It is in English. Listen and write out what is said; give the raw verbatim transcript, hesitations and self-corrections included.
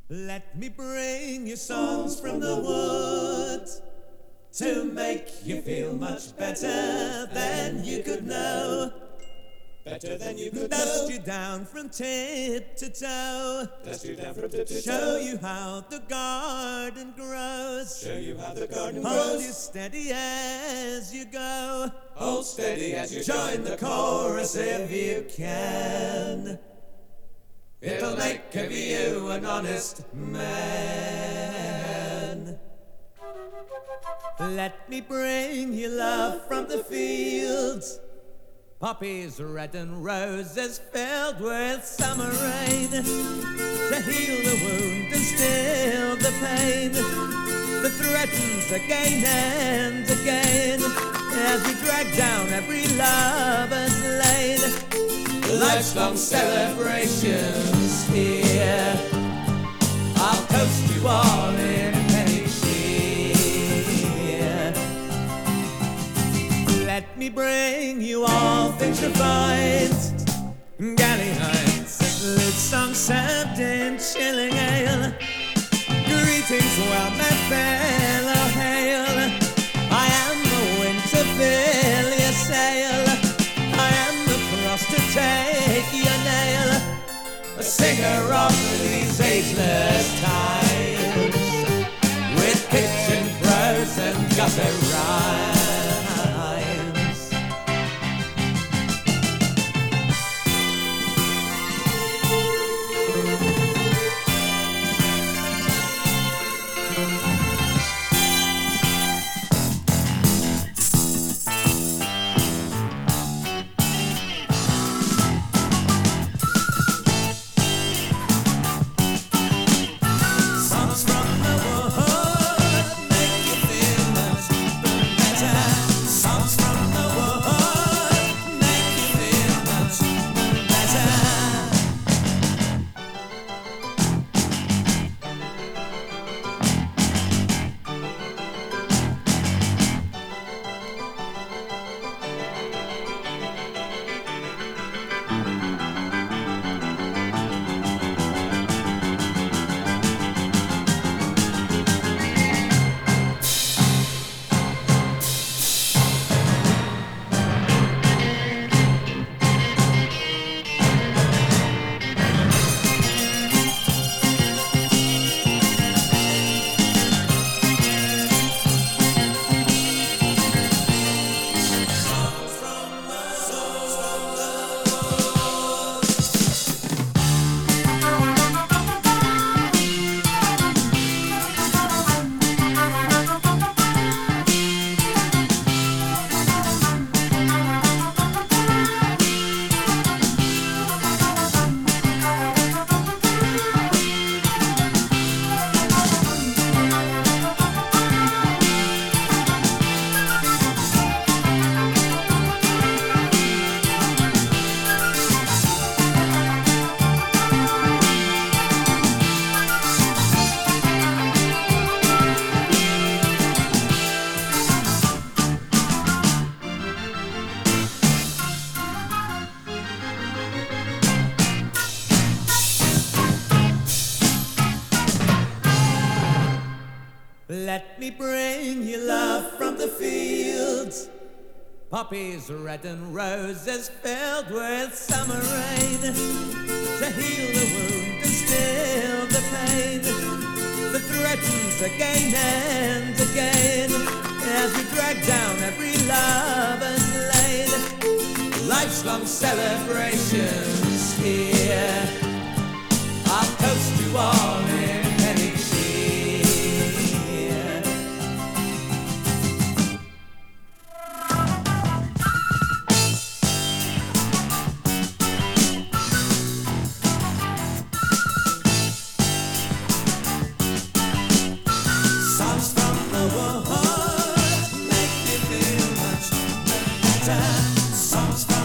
Let me bring you songs from the woods to make you feel much better than you could know. Better than you could Dust know. you down from tip to toe. Dust you down from tip to toe. Show you how the garden grows. Show you how the garden Hold grows. you steady as you go. Hold steady as you Join the chorus if you can. It'll make of you an honest man. Let me bring you love from the fields. Poppies red and roses filled with summer rain to heal the wound and still the pain that threatens again and again as we drag down every lover's lane. Life's long celebrations here. I'll toast you all in penny cheer. Let me bring you all things refined, galley heights and lute songs served in chilling ale. Greetings, well met fellow, hail. I am the wind to fill your sail. I am the cross to take your nail. A singer of these ageless times, with kitchen prose and gutter rhymes. Let me bring you love from the fields. Poppies red and roses filled with summer rain to heal the wound and still the pain that threatens again and again as we drag down every lover's lane. Life's long celebrations here. I'll toast you all in penny cheer. Songs from the world make you feel much better. Songs from